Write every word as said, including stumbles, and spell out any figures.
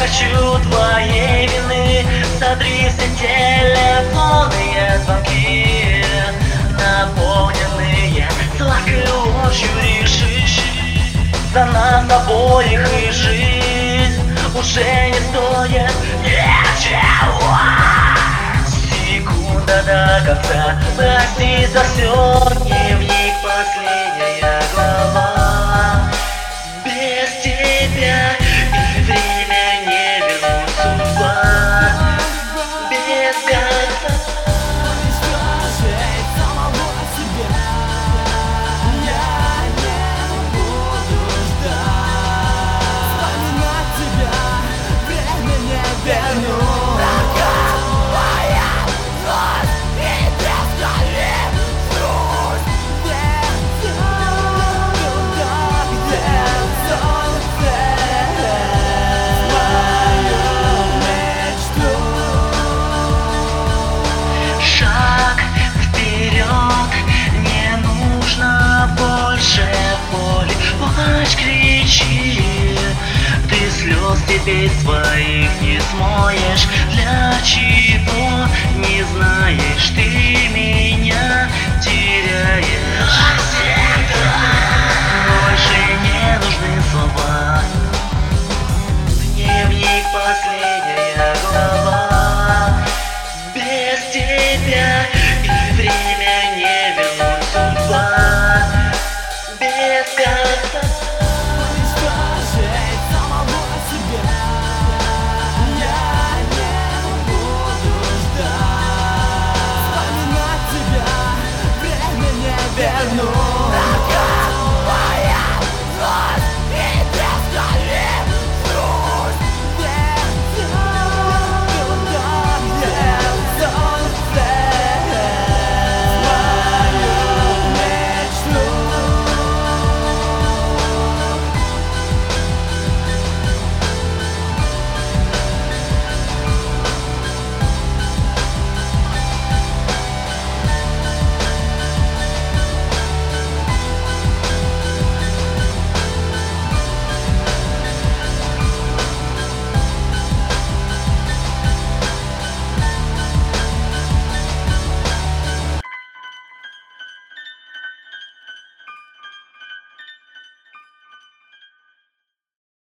хочу твоей вины. Сотри все телефонные звонки, наполненные сладкой ложью. Решишь, за нас обоих и жизнь уже не стоит ничего. Секунда до конца, прости за все, дневник последняя глава. Без тебя и время не вернуть судьба. Без конца. Кричи, ты слез теперь своих не смоешь. Для чего?